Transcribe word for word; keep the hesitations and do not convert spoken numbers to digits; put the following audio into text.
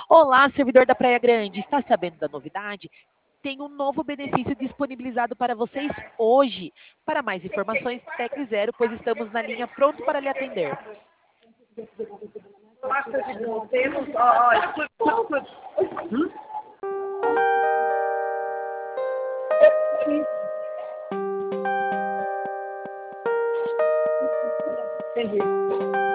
Olá, servidor da Praia Grande, está sabendo da novidade? Tem um novo benefício disponibilizado para vocês hoje. Para mais informações, Tecle Zero, pois estamos na linha pronto para lhe atender. Temos, ó, ó, escuta, escuta, escuta. Hum? Entendi.